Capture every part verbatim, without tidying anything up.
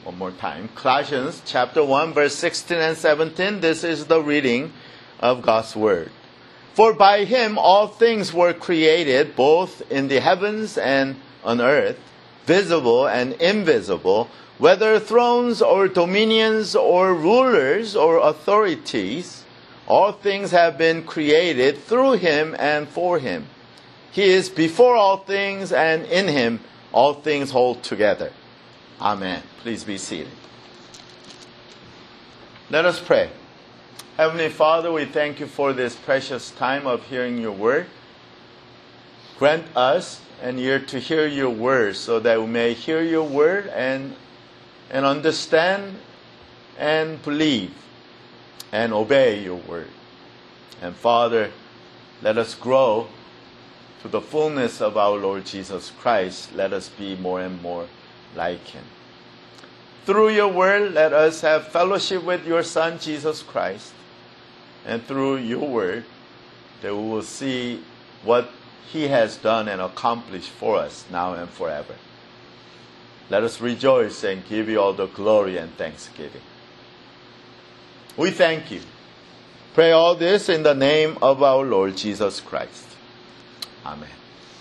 One more time. Colossians chapter one, verse sixteen and seventeen. This is the reading of God's Word. For by Him all things were created, both in the heavens and on earth, visible and invisible, whether thrones or dominions or rulers or authorities. All things have been created through Him and for Him. He is before all things, and in Him all things hold together. Amen. Please be seated. Let us pray. Heavenly Father, we thank you for this precious time of hearing your word. Grant us an ear to hear your word so that we may hear your word and, and understand and believe and obey your word. And Father, let us grow to the fullness of our Lord Jesus Christ. Let us be more and more like Him. Through your word, let us have fellowship with your Son, Jesus Christ. And through your word, that we will see what He has done and accomplished for us now and forever. Let us rejoice and give you all the glory and thanksgiving. We thank you. Pray all this in the name of our Lord Jesus Christ. Amen.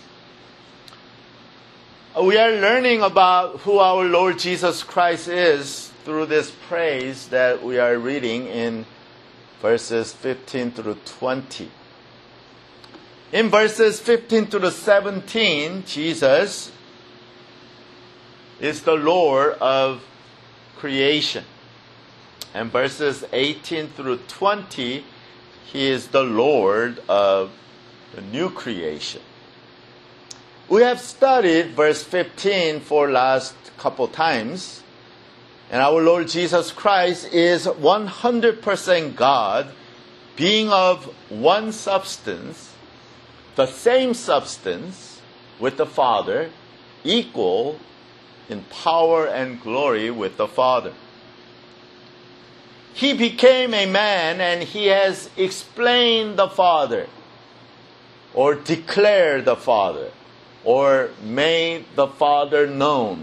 We are learning about who our Lord Jesus Christ is through this praise that we are reading in verses fifteen through twenty. In verses fifteen through seventeen, Jesus is the Lord of creation. And verses eighteen through twenty, He is the Lord of the new creation. We have studied verse fifteen for last couple times. And our Lord Jesus Christ is one hundred percent God, being of one substance, the same substance with the Father, equal in power and glory with the Father. He became a man and He has explained the Father, or declared the Father, or made the Father known.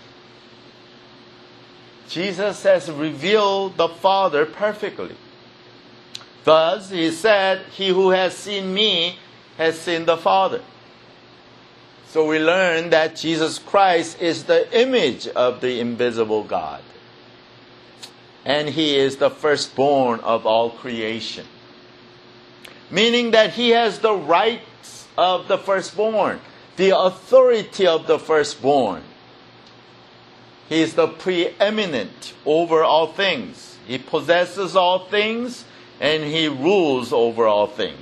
Jesus has revealed the Father perfectly. Thus, He said, "He who has seen me has seen the Father." So we learn that Jesus Christ is the image of the invisible God. And He is the firstborn of all creation. Meaning that He has the rights of the firstborn, the authority of the firstborn. He is the preeminent over all things. He possesses all things and He rules over all things.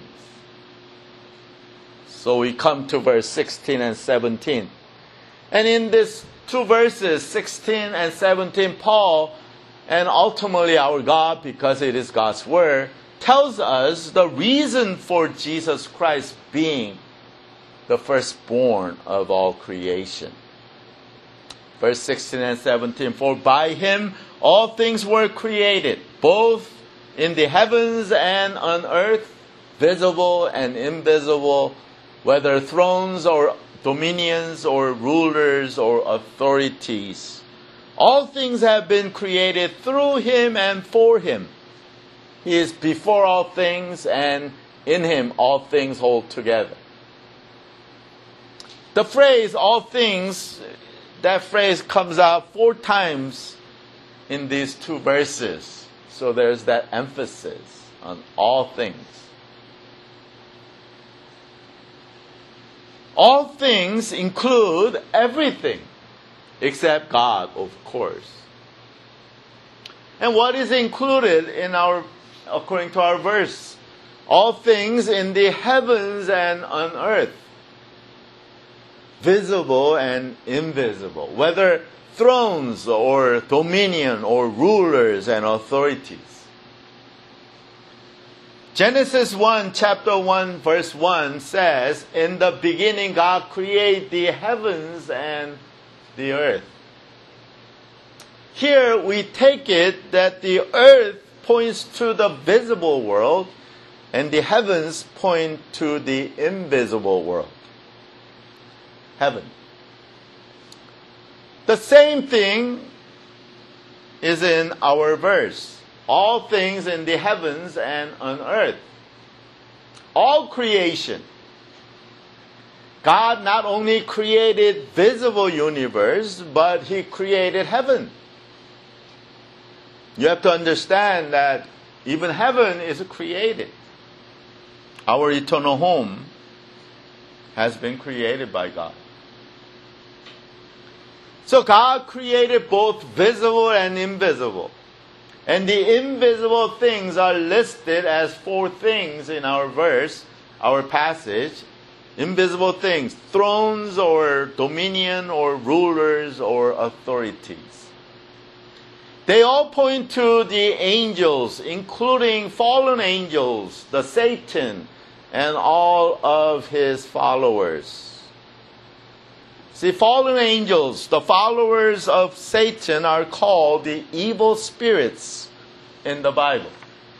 So we come to verse sixteen and seventeen. And in these two verses, sixteen and seventeen, Paul, and ultimately our God, because it is God's word, tells us the reason for Jesus Christ being the firstborn of all creation. Verse sixteen and seventeen, for by Him all things were created, both in the heavens and on earth, visible and invisible, whether thrones or dominions or rulers or authorities. All things have been created through Him and for Him. He is before all things, and in Him all things hold together. The phrase, all things, that phrase comes out four times in these two verses. So there's that emphasis on all things. All things include everything, except God, of course. And what is included in our, according to our verse? All things in the heavens and on earth, visible and invisible, whether thrones or dominion or rulers and authorities. Genesis one, chapter one, verse one says, in the beginning God created the heavens and the earth. Here we take it that the earth points to the visible world and the heavens point to the invisible world. Heaven. The same thing is in our verse. All things in the heavens and on earth. All creation. God not only created visible universe, but He created heaven. You have to understand that even heaven is created. Our eternal home has been created by God. So God created both visible and invisible. And the invisible things are listed as four things in our verse, our passage. Invisible things, thrones or dominion or rulers or authorities. They all point to the angels, including fallen angels, the Satan, and all of his followers. See, fallen angels, the followers of Satan, are called the evil spirits in the Bible.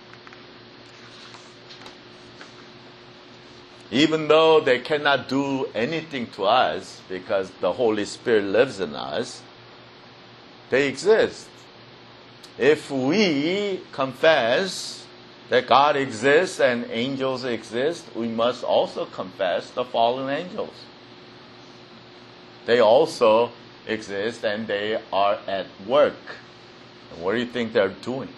Even though they cannot do anything to us because the Holy Spirit lives in us, they exist. If we confess that God exists and angels exist, we must also confess the fallen angels. They also exist and they are at work. And what do you think they're doing?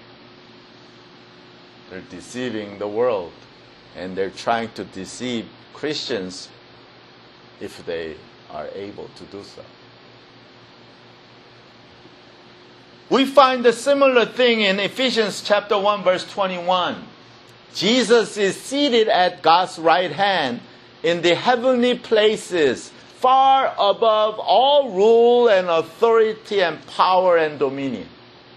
They're deceiving the world. And they're trying to deceive Christians if they are able to do so. We find a similar thing in Ephesians chapter one, verse twenty-one. Jesus is seated at God's right hand in the heavenly places, far above all rule and authority and power and dominion.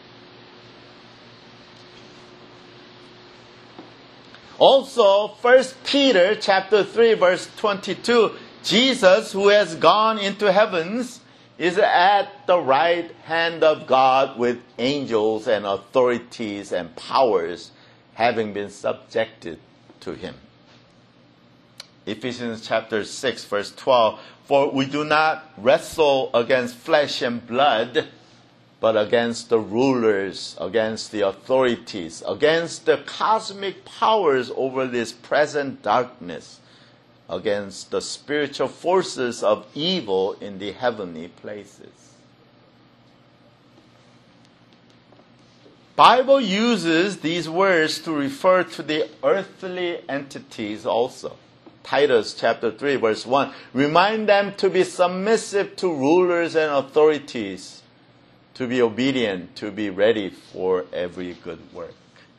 Also, First Peter chapter three, verse twenty-two, Jesus, who has gone into heavens, is at the right hand of God with angels and authorities and powers having been subjected to him. Ephesians chapter six, verse twelve, for we do not wrestle against flesh and blood, but against the rulers, against the authorities, against the cosmic powers over this present darkness, against the spiritual forces of evil in the heavenly places. Bible uses these words to refer to the earthly entities also. Titus chapter three, verse one, remind them to be submissive to rulers and authorities, to be obedient, to be ready for every good work.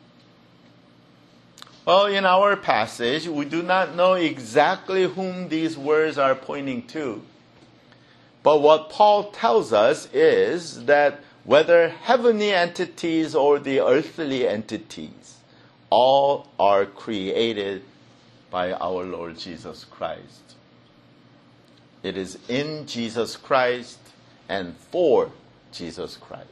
Well, in our passage, we do not know exactly whom these words are pointing to. But what Paul tells us is that whether heavenly entities or the earthly entities, all are created by our Lord Jesus Christ. It is in Jesus Christ and for Jesus Christ.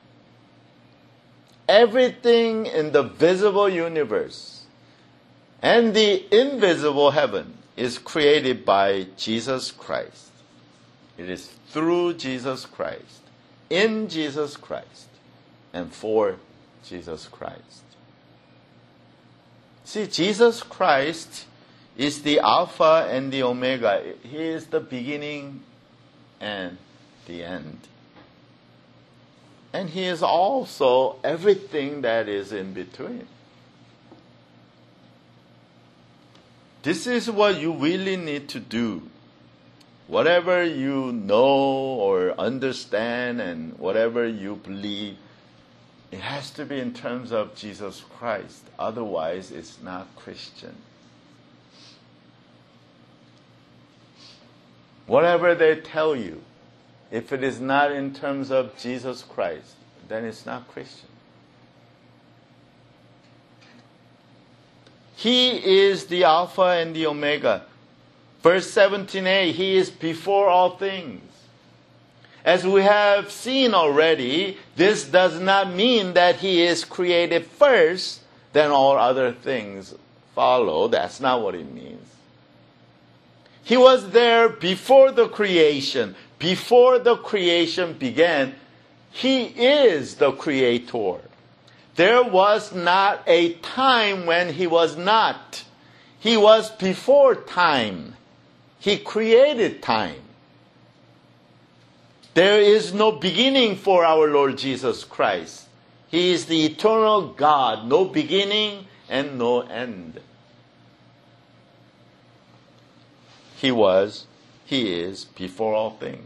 Everything in the visible universe and the invisible heaven is created by Jesus Christ. It is through Jesus Christ, in Jesus Christ, and for Jesus Christ. See, Jesus Christ is the Alpha and the Omega. He is the beginning and the end. And He is also everything that is in between. This is what you really need to do. Whatever you know or understand and whatever you believe, it has to be in terms of Jesus Christ. Otherwise, it's not Christian. Whatever they tell you, if it is not in terms of Jesus Christ, then it's not Christian. He is the Alpha and the Omega. Verse seventeen a, He is before all things. As we have seen already, this does not mean that He is created first, then all other things follow. That's not what it means. He was there before the creation. Before the creation began, He is the creator. There was not a time when he was not. He was before time. He created time. There is no beginning for our Lord Jesus Christ. He is the eternal God, no beginning and no end. He was, he is before all things.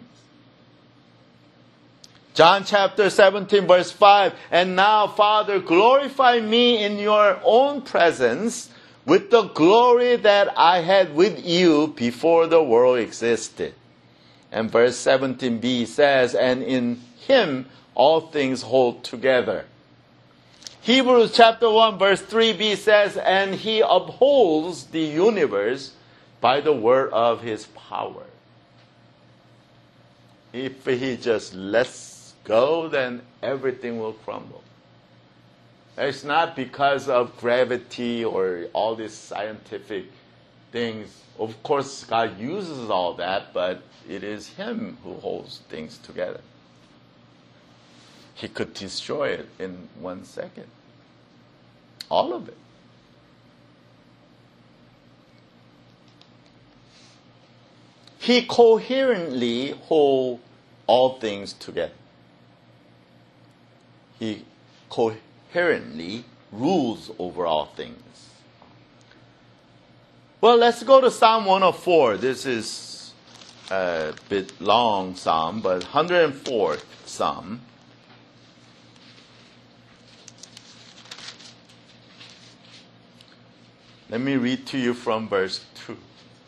John chapter seventeen verse five, and now, Father, glorify me in your own presence with the glory that I had with you before the world existed. And verse seventeen b says, and in him all things hold together. Hebrews chapter one verse three b says, and he upholds the universe by the word of his power. If he just lets go, then everything will crumble. It's not because of gravity or all these scientific things. Of course, God uses all that, but it is him who holds things together. He could destroy it in one second. All of it. He coherently holds all things together. He coherently rules over all things. Well, let's go to Psalm one oh four. This is a bit long psalm, but one hundred fourth Psalm. Let me read to you from verse two.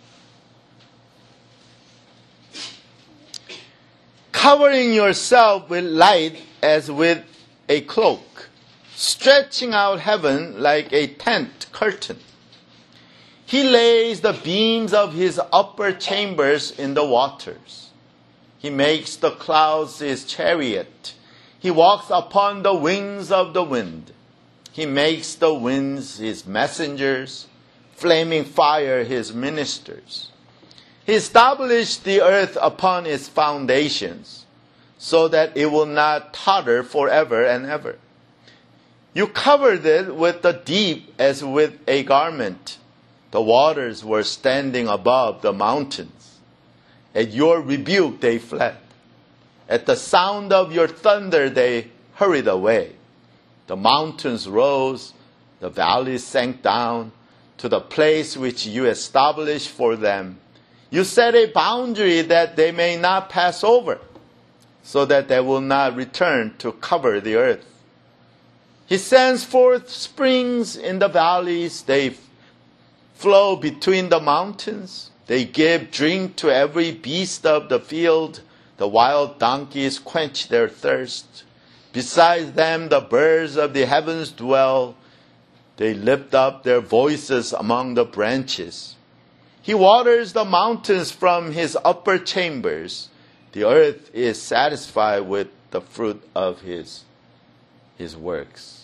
Covering yourself with light as with a cloak, stretching out heaven like a tent curtain. He lays the beams of his upper chambers in the waters. He makes the clouds his chariot. He walks upon the wings of the wind. He makes the winds his messengers, flaming fire his ministers. He established the earth upon its foundations, so that it will not totter forever and ever. You covered it with the deep as with a garment. The waters were standing above the mountains. At your rebuke they fled. At the sound of your thunder they hurried away. The mountains rose, the valleys sank down to the place which you established for them. You set a boundary that they may not pass over, so that they will not return to cover the earth. He sends forth springs in the valleys. They flow between the mountains. They give drink to every beast of the field. The wild donkeys quench their thirst. Besides them, the birds of the heavens dwell. They lift up their voices among the branches. He waters the mountains from his upper chambers. The earth is satisfied with the fruit of his, his works.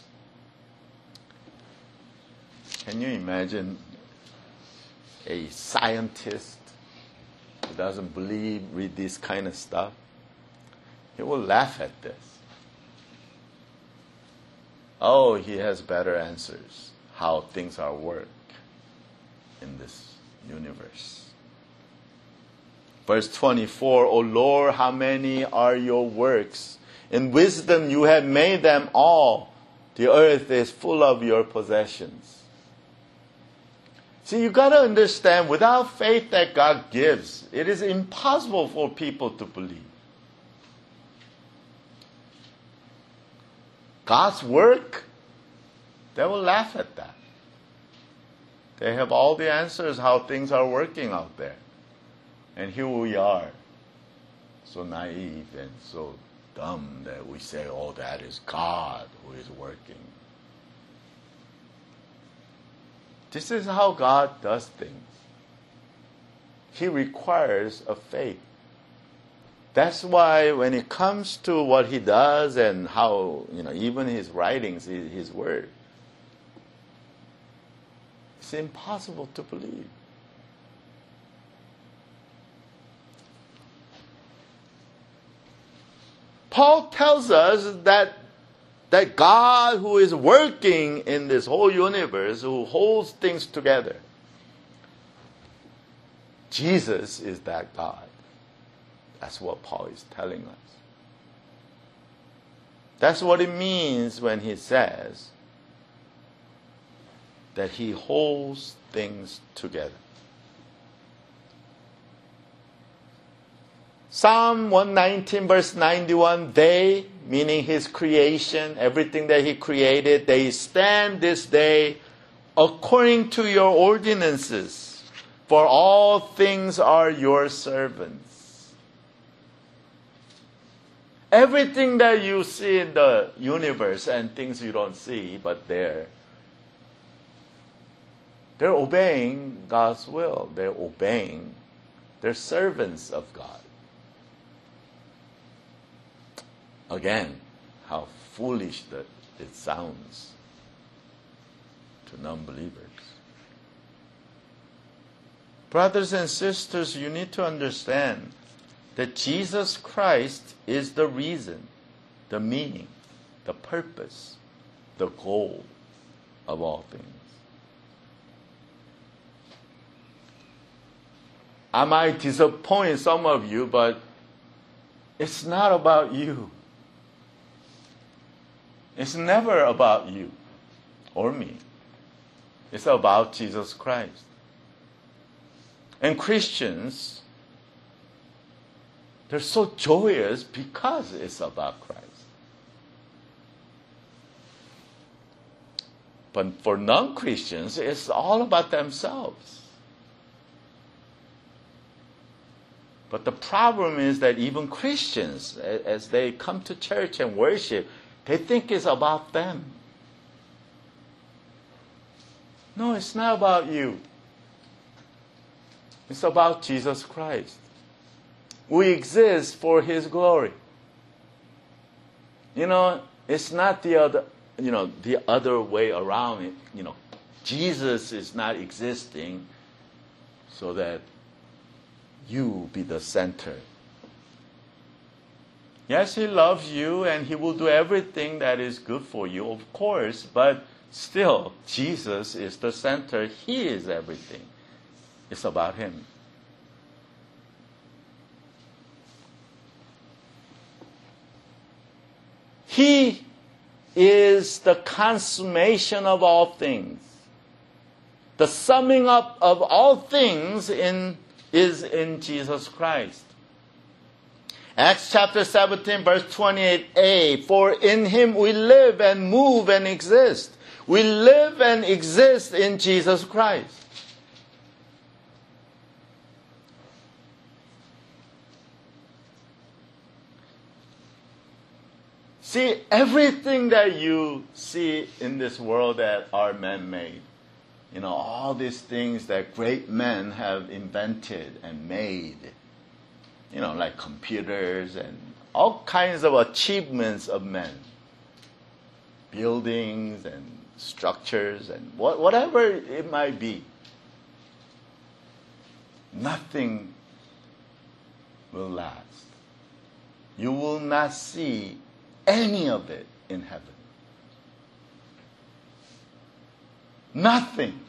Can you imagine a scientist who doesn't believe, read this kind of stuff? He will laugh at this. Oh, he has better answers how things are work in this universe. Verse twenty-four, O Lord, how many are your works? In wisdom you have made them all. The earth is full of your possessions. See, you got to understand, without faith that God gives, it is impossible for people to believe. God's work, they will laugh at that. They have all the answers how things are working out there. And here we are, so naive and so dumb that we say, oh, that is God who is working. This is how God does things. He requires a faith. That's why when it comes to what he does and how, you know, even his writings, his, his word, it's impossible to believe. Paul tells us that, that God who is working in this whole universe, who holds things together, Jesus is that God. That's what Paul is telling us. That's what it means when he says that he holds things together. Psalm one nineteen verse ninety-one, they, meaning his creation, everything that he created, they stand this day according to your ordinances, for all things are your servants. Everything that you see in the universe and things you don't see, but they're, they're obeying God's will. They're obeying, they're servants of God. Again, how foolish that it sounds to non-believers. Brothers and sisters, you need to understand that Jesus Christ is the reason, the meaning, the purpose, the goal of all things. I might disappoint some of you, but it's not about you. It's never about you or me. It's about Jesus Christ. And Christians, they're so joyous because it's about Christ. But for non-Christians, it's all about themselves. But the problem is that even Christians, as they come to church and worship, they think it's about them. No, it's not about you. It's about Jesus Christ. We exist for His glory. You know, it's not the other, you know, the other way around. It, you know, Jesus is not existing so that you be the center. Yes, He loves you and He will do everything that is good for you, of course, but still, Jesus is the center. He is everything. It's about Him. He is the consummation of all things. The summing up of all things in, is in Jesus Christ. Acts chapter seventeen, verse twenty-eight a, for in Him we live and move and exist. We live and exist in Jesus Christ. See, everything that you see in this world that are man-made, you know, all these things that great men have invented and made, you know, like computers and all kinds of achievements of men, buildings and structures and what, whatever it might be, nothing will last. You will not see any of it in heaven. Nothing.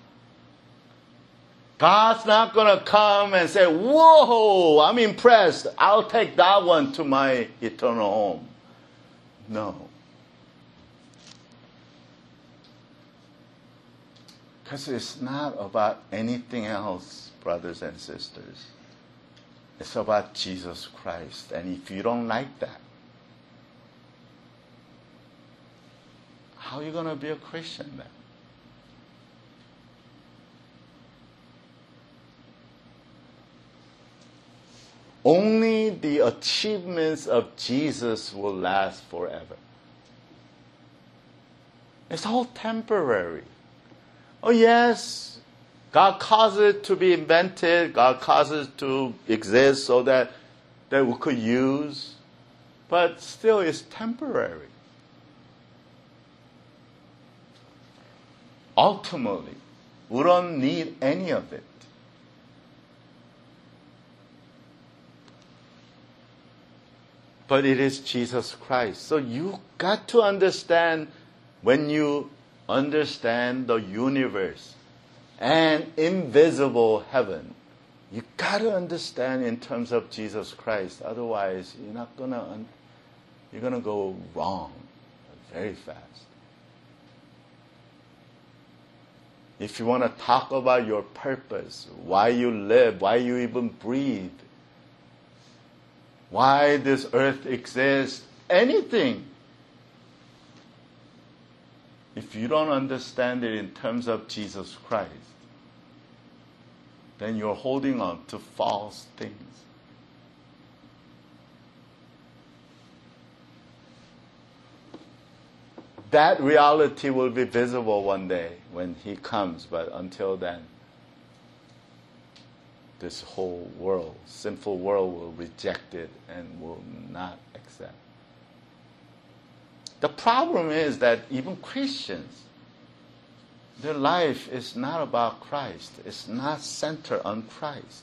God's not going to come and say, whoa, I'm impressed. I'll take that one to my eternal home. No. Because it's not about anything else, brothers and sisters. It's about Jesus Christ. And if you don't like that, how are you going to be a Christian then? Only the achievements of Jesus will last forever. It's all temporary. Oh yes, God caused it to be invented. God caused it to exist so that, that we could use. But still it's temporary. Ultimately, we don't need any of it. but it is Jesus Christ. So you got to understand, when you understand the universe and invisible heaven, you got to understand in terms of Jesus Christ. Otherwise, you're not gonna un- you're gonna go wrong very fast. If you want to talk about your purpose, why you live, why you even breathe, why this earth exists, anything, if you don't understand it in terms of Jesus Christ, then you're holding on to false things. That reality will be visible one day when He comes, but until then, this whole world, sinful world, will reject it and will not accept. The problem is that even Christians, their life is not about Christ. It's not centered on Christ.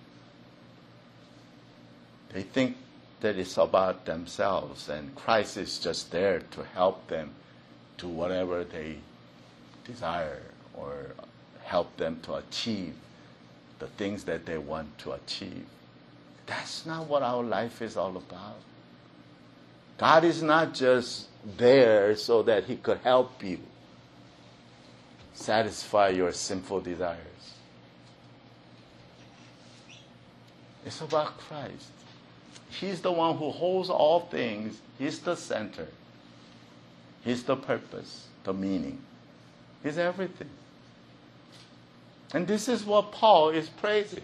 They think that it's about themselves, and Christ is just there to help them do whatever they desire or help them to achieve the things that they want to achieve. That's not what our life is all about. God is not just there so that He could help you satisfy your sinful desires. It's about Christ. He's the one who holds all things. He's the center. He's the purpose, the meaning. He's everything. And this is what Paul is praising.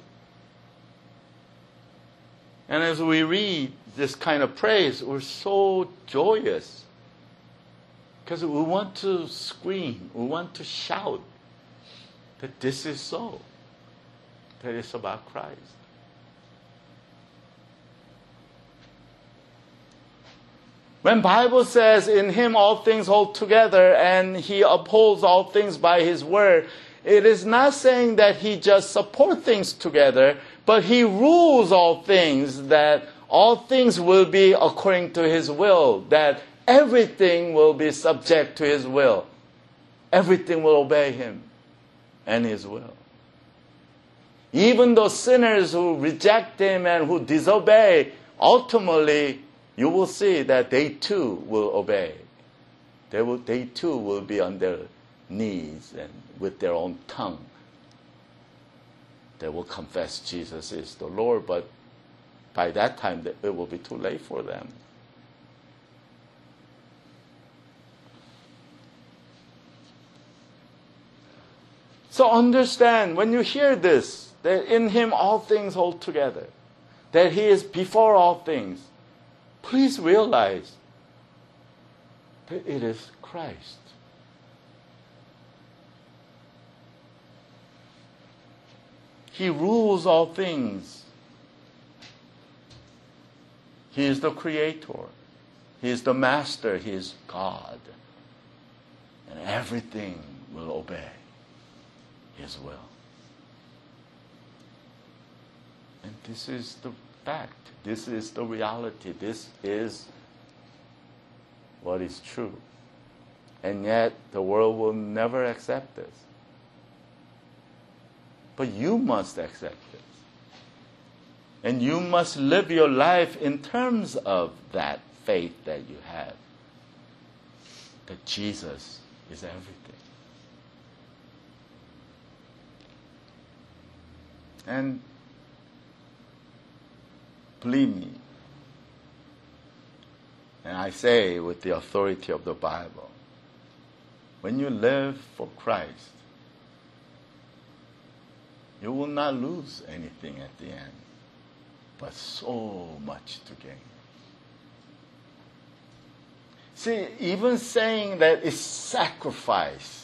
And as we read this kind of praise, we're so joyous. Because we want to scream, we want to shout that this is so. That it's about Christ. When Bible says, in Him all things hold together and He upholds all things by His word, it is not saying that He just supports things together, but He rules all things, that all things will be according to His will, that everything will be subject to His will. Everything will obey Him and His will. Even those sinners who reject Him and who disobey, ultimately, you will see that they too will obey. They, will, they too will be on their knees and with their own tongue. They will confess Jesus is the Lord, but by that time it will be too late for them. So understand, when you hear this, that in Him all things hold together, that He is before all things, please realize that it is Christ. He rules all things. He is the Creator. He is the Master. He is God. And everything will obey His will. And this is the fact. This is the reality. This is what is true. And yet the world will never accept this. But you must accept this. And you must live your life in terms of that faith that you have. That Jesus is everything. And believe me, and I say with the authority of the Bible, when you live for Christ, you will not lose anything at the end, but so much to gain. See, even saying that it's sacrifice,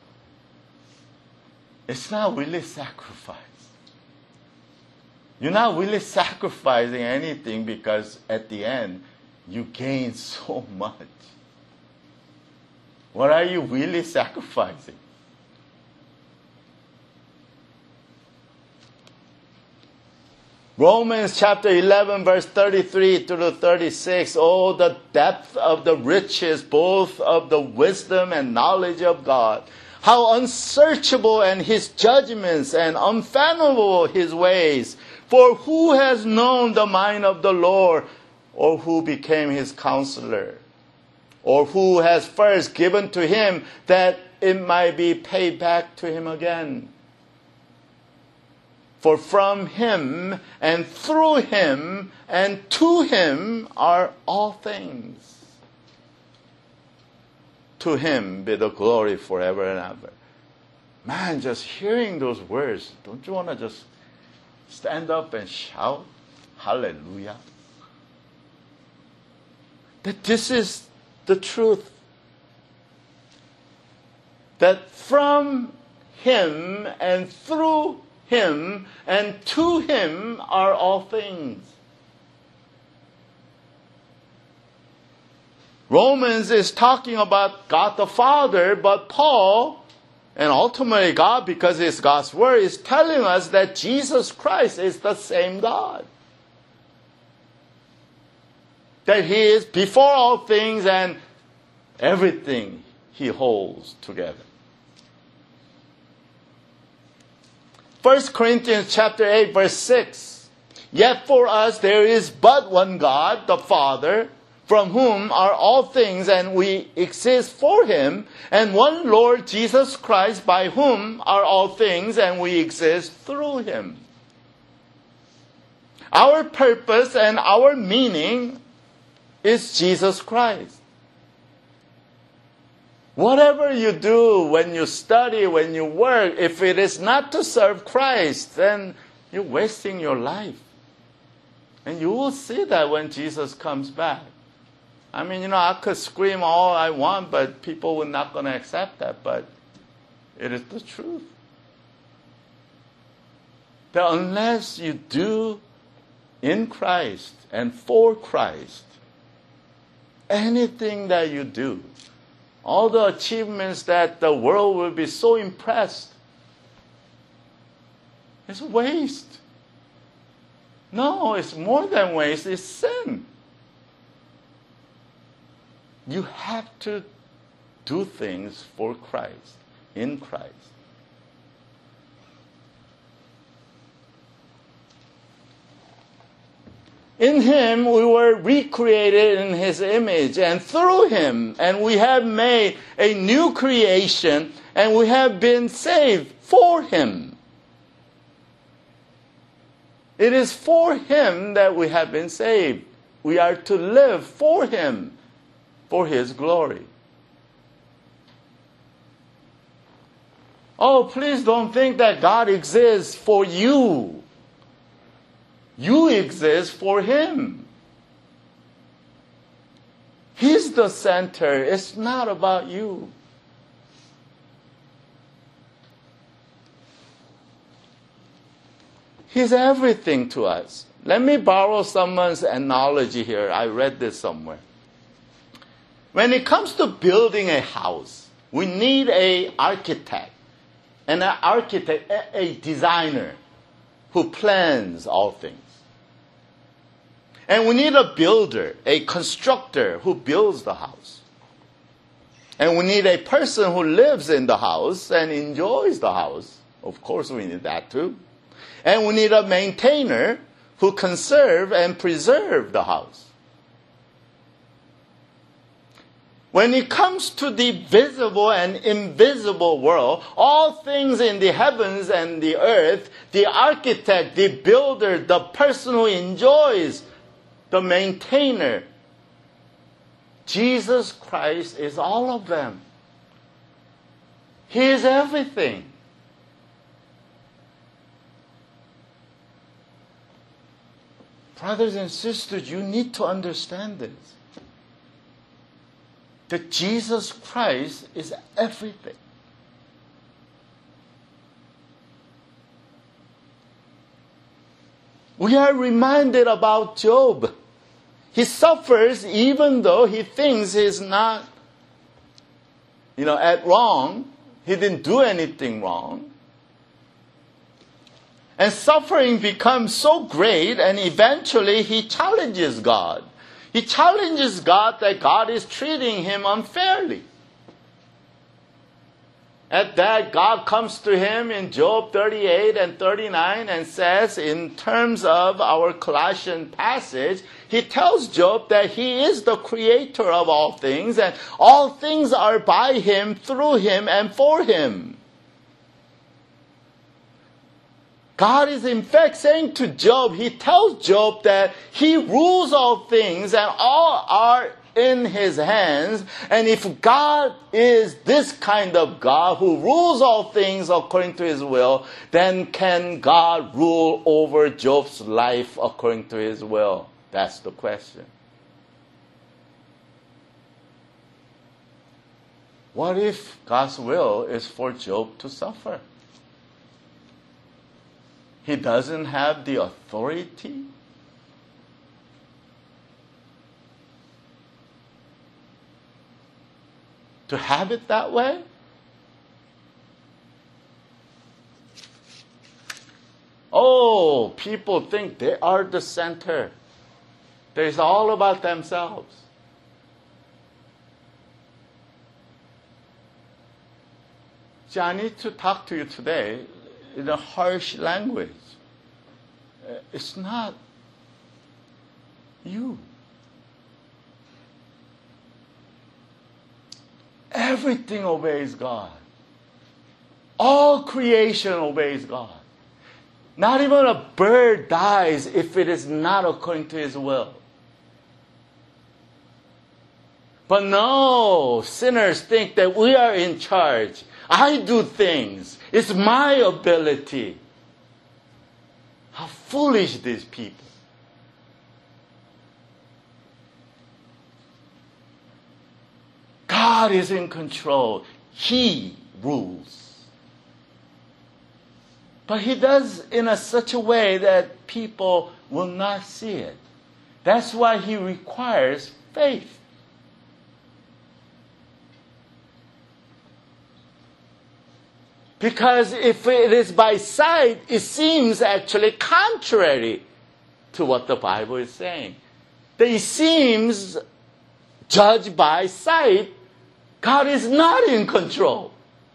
it's not really sacrifice. You're not really sacrificing anything because at the end, you gain so much. What are you really sacrificing? Romans chapter eleven, verse thirty-three to thirty-six. Oh, the depth of the riches, both of the wisdom and knowledge of God. How unsearchable and his judgments and unfathomable his ways. For who has known the mind of the Lord, or who became his counselor? Or who has first given to him that it might be paid back to him again? For from him and through him and to him are all things. To him be the glory forever and ever. Man, just hearing those words, don't you want to just stand up and shout, hallelujah? That this is the truth. That from him and through him and to him are all things. Romans is talking about God the Father, but Paul, and ultimately God, because it's God's word, is telling us that Jesus Christ is the same God. That he is before all things and everything he holds together. First Corinthians chapter eight, verse six. Yet for us there is but one God, the Father, from whom are all things, and we exist for him, and one Lord Jesus Christ, by whom are all things, and we exist through him. Our purpose and our meaning is Jesus Christ. Whatever you do, when you study, when you work, if it is not to serve Christ, then you're wasting your life. And you will see that when Jesus comes back. I mean, you know, I could scream all I want, but people are not going to accept that. But it is the truth. That unless you do in Christ and for Christ, anything that you do, all the achievements that the world will be so impressed, it's waste. No, it's more than waste, it's sin. You have to do things for Christ, in Christ. In him we were recreated in his image, and through him, and we have made a new creation, and we have been saved for him. It is for him that we have been saved. We are to live for him, for his glory. Oh, please don't think that God exists for you. You exist for him. He's the center. It's not about you. He's everything to us. Let me borrow someone's analogy here. I read this somewhere. When it comes to building a house, we need an architect. And an architect, a, a designer who plans all things. And we need a builder, a constructor who builds the house. And we need a person who lives in the house and enjoys the house. Of course, we need that too. And we need a maintainer who conserve and preserve the house. When it comes to the visible and invisible world, all things in the heavens and the earth, the architect, the builder, the person who enjoys, the maintainer, Jesus Christ is all of them. He is everything. Brothers and sisters, you need to understand this. That Jesus Christ is everything. We are reminded about Job. He suffers even though he thinks he's not, you know, at wrong. He didn't do anything wrong. And suffering becomes so great, and eventually he challenges God. He challenges God that God is treating him unfairly. At that, God comes to him in Job thirty-eight and thirty-nine and says, in terms of our Colossian passage, he tells Job that he is the creator of all things, and all things are by him, through him, and for him. God is in fact saying to Job, he tells Job that he rules all things and all are in his hands. And if God is this kind of God who rules all things according to his will, then can God rule over Job's life according to his will? That's the question. What if God's will is for Job to suffer? He doesn't have the authority to have it that way? Oh, people think they are the center. That it's all about themselves. See, I need to talk to you today in a harsh language. It's not you. Everything obeys God. All creation obeys God. Not even a bird dies if it is not according to his will. But no, sinners think that we are in charge. I do things. It's my ability. How foolish these people. God is in control. He rules. But he does in a such a way that people will not see it. That's why he requires faith. Because if it is by sight, it seems actually contrary to what the Bible is saying. That it seems, judged by sight, God is not in control.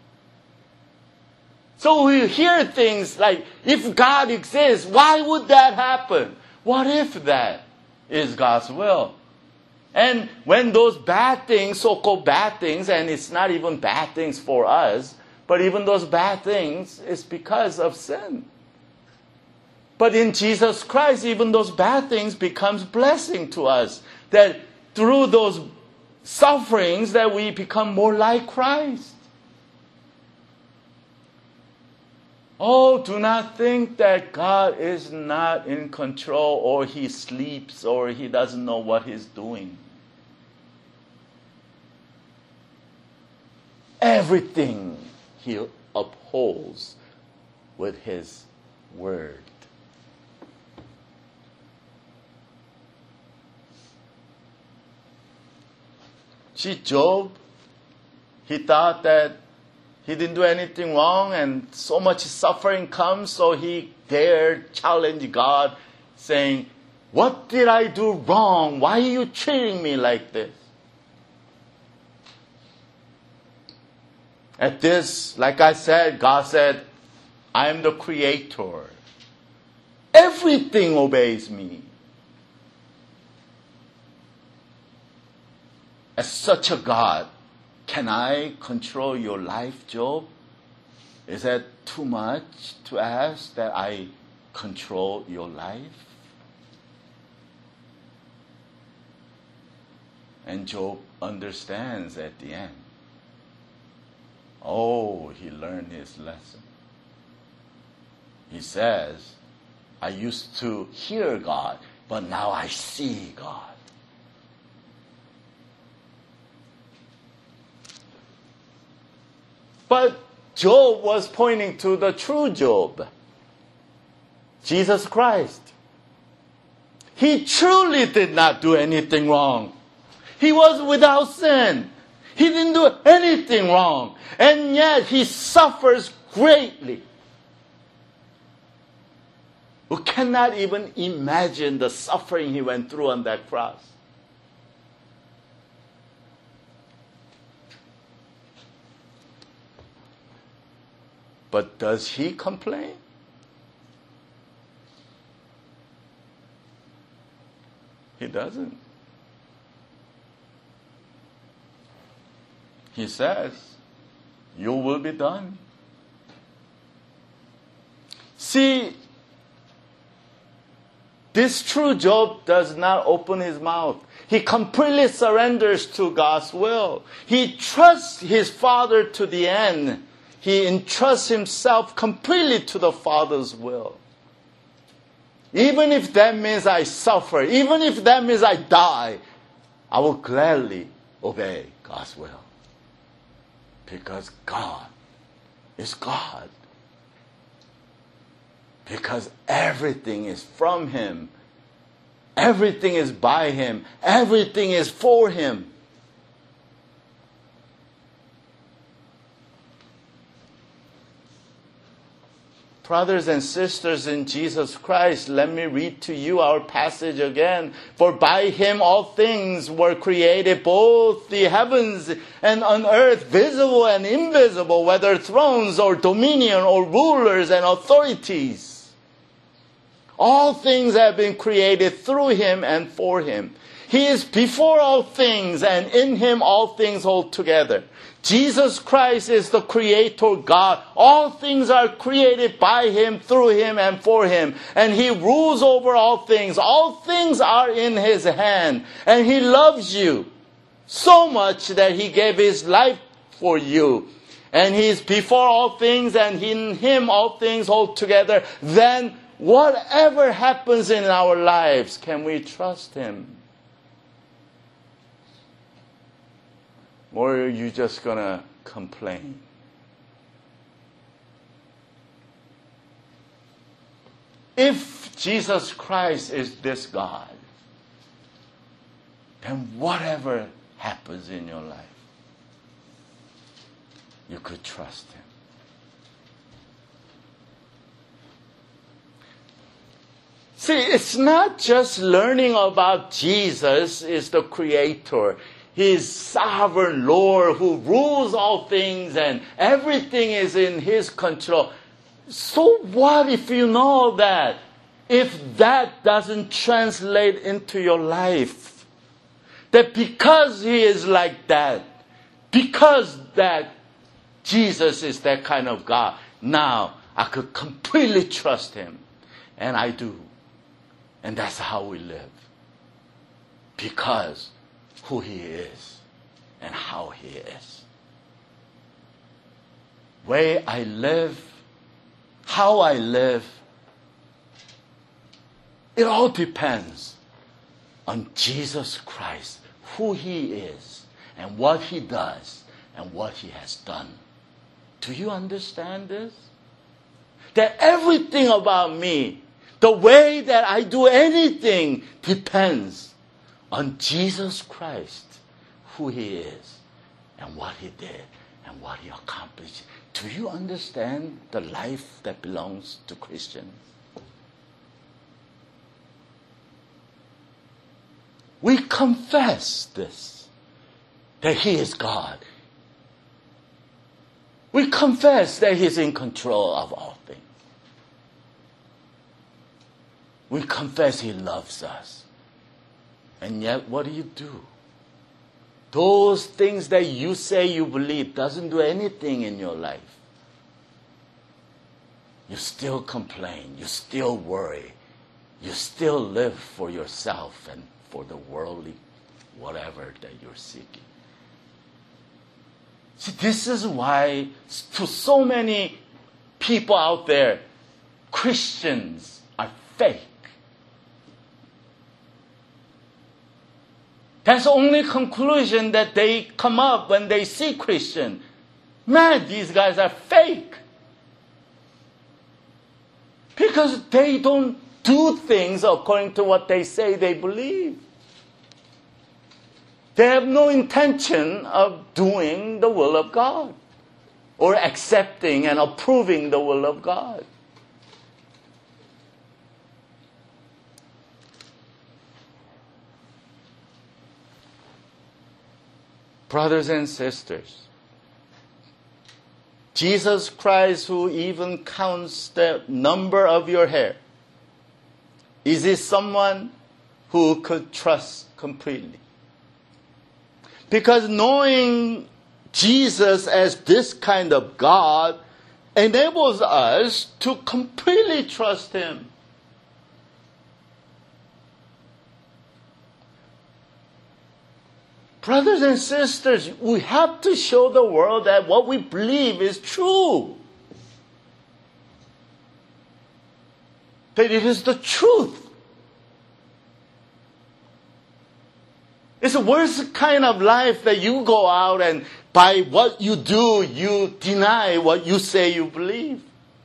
So we hear things like, if God exists, why would that happen? What if that is God's will? And when those bad things, so-called bad things, and it's not even bad things for us, but even those bad things is because of sin. But in Jesus Christ, even those bad things becomes blessing to us. That through those sufferings that we become more like Christ. Oh, do not think that God is not in control, or he sleeps, or he doesn't know what he's doing. Everything he upholds with his word. See, Job, he thought that he didn't do anything wrong and so much suffering comes, so he dared challenge God, saying, what did I do wrong? Why are you treating me like this? At this, like I said, God said, I am the creator. Everything obeys me. As such a God, can I control your life, Job? Is that too much to ask that I control your life? And Job understands at the end. Oh, he learned his lesson. He says, I used to hear God, but now I see God. But Job was pointing to the true Job, Jesus Christ. He truly did not do anything wrong. He was without sin. He didn't do anything wrong. And yet he suffers greatly. who cannot even imagine the suffering he went through on that cross. But does he complain? He doesn't. He says, "Your will be done." See, this true Job does not open his mouth. He completely surrenders to God's will. He trusts his Father to the end. He entrusts himself completely to the Father's will. Even if that means I suffer, even if that means I die, I will gladly obey God's will. Because God is God. Because everything is from Him. Everything is by Him. Everything is for Him. Brothers and sisters in Jesus Christ, let me read to you our passage again. For by Him all things were created, both the heavens and on earth, visible and invisible, whether thrones or dominion or rulers and authorities. All things have been created through Him and for Him. He is before all things, and in Him all things hold together. Jesus Christ is the Creator God. All things are created by Him, through Him, and for Him. And He rules over all things. All things are in His hand. And He loves you so much that He gave His life for you. And He is before all things, and in Him all things hold together. Then whatever happens in our lives, can we trust Him? Or are you just going to complain? If Jesus Christ is this God, then whatever happens in your life, you could trust Him. See, it's not just learning about Jesus is the Creator. He is sovereign Lord who rules all things and everything is in His control. So what if you know that? If that doesn't translate into your life, that because He is like that, because that Jesus is that kind of God, now I could completely trust Him. And I do. And that's how we live. Because who He is and how He is. Way I live, how I live, it all depends on Jesus Christ, who He is and what He does and what He has done. Do you understand this? That everything about me, the way that I do anything, depends on Jesus Christ, who He is, and what He did, and what He accomplished. Do you understand the life that belongs to Christians? We confess this, that He is God. We confess that He is in control of all things. We confess He loves us. And yet, what do you do? Those things that you say you believe doesn't do anything in your life. You still complain. You still worry. You still live for yourself and for the worldly whatever that you're seeking. See, this is why to so many people out there, Christians are fake. That's the only conclusion that they come up when they see Christian. Man, these guys are fake. Because they don't do things according to what they say they believe. They have no intention of doing the will of God or accepting and approving the will of God. Brothers and sisters, Jesus Christ, who even counts the number of your hair, is he someone who could trust completely? Because knowing Jesus as this kind of God enables us to completely trust him. Brothers and sisters, we have to show the world that what we believe is true. That it is the truth. It's the worst kind of life that you go out and by what you do, you deny what you say you believe.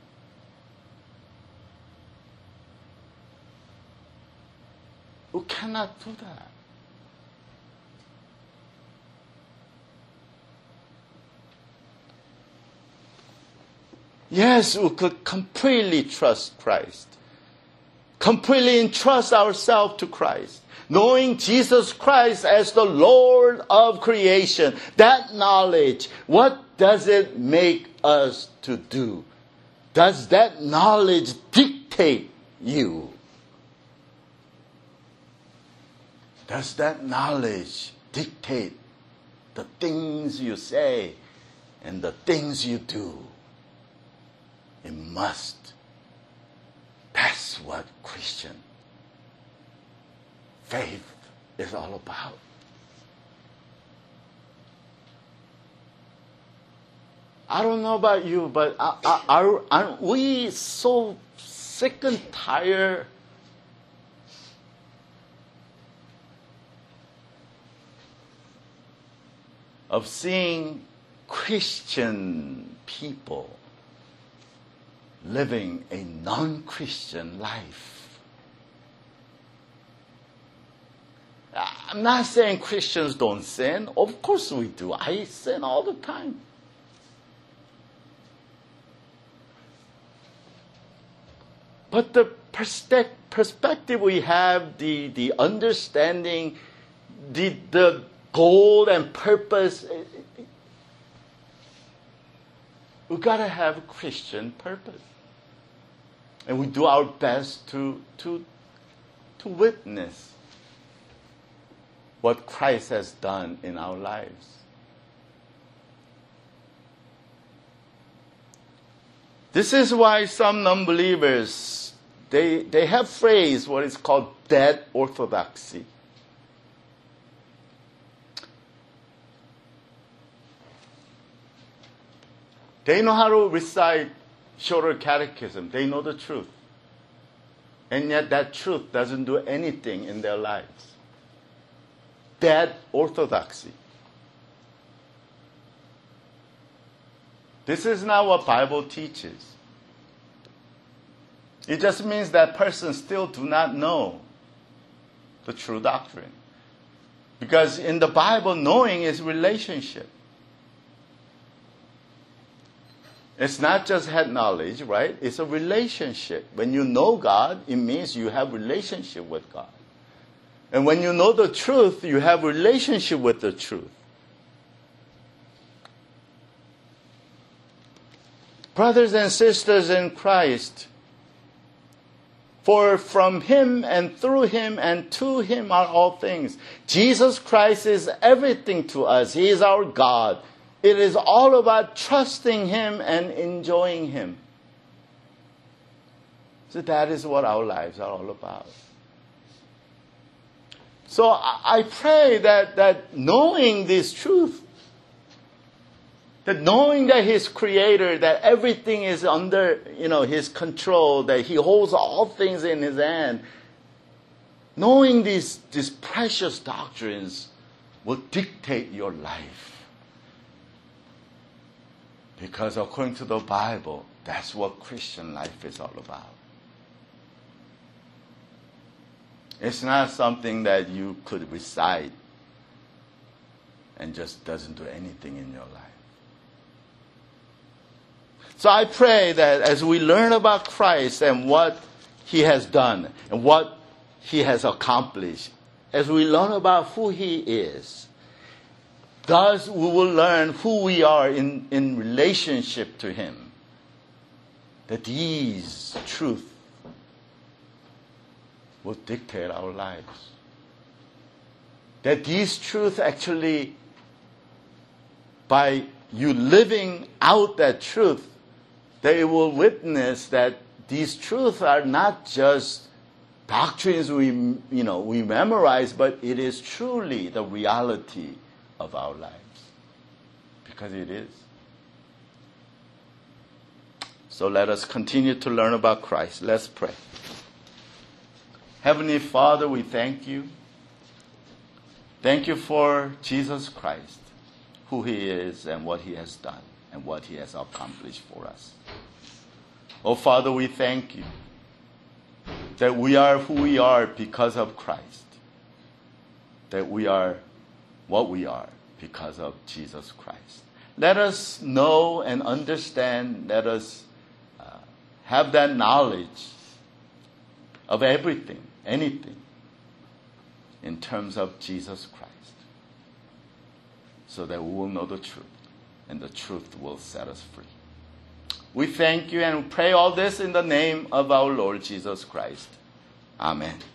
We cannot do that. Yes, we could completely trust Christ. Completely entrust ourselves to Christ. Knowing Jesus Christ as the Lord of creation. That knowledge, what does it make us to do? Does that knowledge dictate you? Does that knowledge dictate the things you say and the things you do? It must. That's what Christian faith is all about. I don't know about you, but are, aren't we so sick and tired of seeing Christian people living a non-Christian life? I'm not saying Christians don't sin. Of course we do. I sin all the time. But the perspective we have, the, the understanding, the, the goal and purpose, we've got to have a Christian purpose. And we do our best to, to, to witness what Christ has done in our lives. This is why some non-believers, they, they have phrased what is called dead orthodoxy. They know how to recite shorter catechism. They know the truth. And yet that truth doesn't do anything in their lives. Dead orthodoxy. This is not what Bible teaches. It just means that person still do not know the true doctrine. Because in the Bible, knowing is relationship. It's not just head knowledge, right? It's a relationship. When you know God, it means you have relationship with God. And when you know the truth, you have relationship with the truth. Brothers and sisters in Christ, for from him and through him and to him are all things. Jesus Christ is everything to us. He is our God. It is all about trusting him and enjoying him. So that is what our lives are all about. So I pray that, that knowing this truth, that knowing that he's creator, that everything is under, you know, his control, that he holds all things in his hand, knowing these, these precious doctrines will dictate your life. Because according to the Bible, that's what Christian life is all about. It's not something that you could recite and just doesn't do anything in your life. So I pray that as we learn about Christ and what he has done and what he has accomplished, as we learn about who he is, thus we will learn who we are in, in relationship to Him. That these truths will dictate our lives. That these truths actually, by you living out that truth, they will witness that these truths are not just doctrines we, you know, we memorize, but it is truly the reality of our lives. Because it is. So let us continue to learn about Christ. Let's pray. Heavenly Father, we thank you. Thank you for Jesus Christ, who He is and what He has done and what He has accomplished for us. Oh, Father, we thank you that we are who we are because of Christ. That we are what we are because of Jesus Christ. Let us know and understand, let us uh, have that knowledge of everything, anything, in terms of Jesus Christ, so that we will know the truth, and the truth will set us free. We thank you and pray all this in the name of our Lord Jesus Christ. Amen.